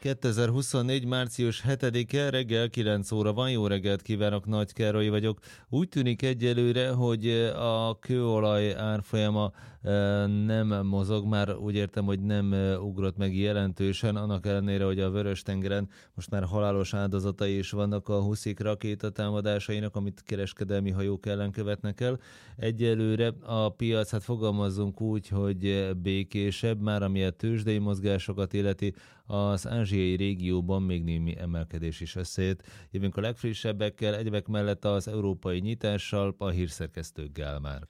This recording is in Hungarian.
2024. március 7-e reggel 9 óra van. Jó reggelt kívánok, Nagy Károly vagyok. Úgy tűnik egyelőre, hogy a kőolaj árfolyama nem mozog, már úgy értem, hogy nem ugrott meg jelentősen, annak ellenére, hogy a Vörös-tengeren most már halálos áldozatai is vannak a huszik rakétatámadásainak, amit kereskedelmi hajók ellen követnek el. Egyelőre a piac, hát fogalmazzunk úgy, hogy békésebb, már ami a tőzsdei mozgásokat illeti, az ázsiai régióban még némi emelkedés is összejött. Jövünk a legfrissebbekkel, egyebek mellett az európai nyitással, a hírszerkesztő Gál Márk.